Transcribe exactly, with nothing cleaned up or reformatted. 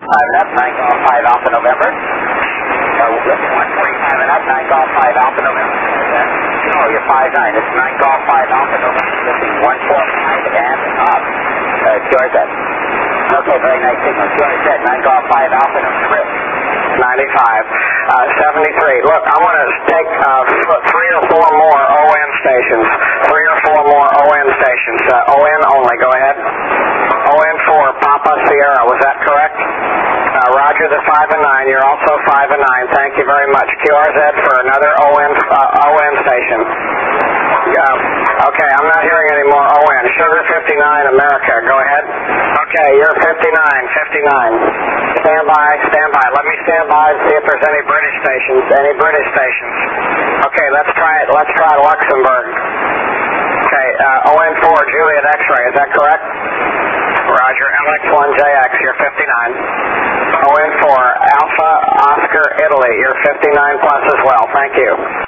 five and up, nine Golf five Alpha November. Uh, one forty-five and up, nine Golf five Alpha November. No, you're five nine. It's nine Golf five Alpha November. This is one forty-five and up. Uh, Q R Z. Okay, very nice signal. Q R Z, nine Golf five Alpha November. ninety-five. Uh, seventy-three. Look, I want to take uh, three or four more O N stations. Three or four more O N stations. Uh, O N only. Go ahead. O N four, Papa Sierra. Was that correct? Uh, Roger the five and nine. You're also five and nine. Thank you very much. Q R Z for another O N uh, O N station. Uh, okay, I'm not hearing any more O N. Sugar fifty-nine, America. Go ahead. Okay, you're fifty-nine. fifty-nine. Stand by. Stand by. Let me stand by and see if there's any British stations. Any British stations. Okay, let's try it. Let's try Luxembourg. Okay, uh, O N four, Juliet X-ray. Is that correct? Roger. L X one J X, you're fifty-nine. O N four, Alpha Oscar Italy, you're fifty-nine plus as well. Thank you.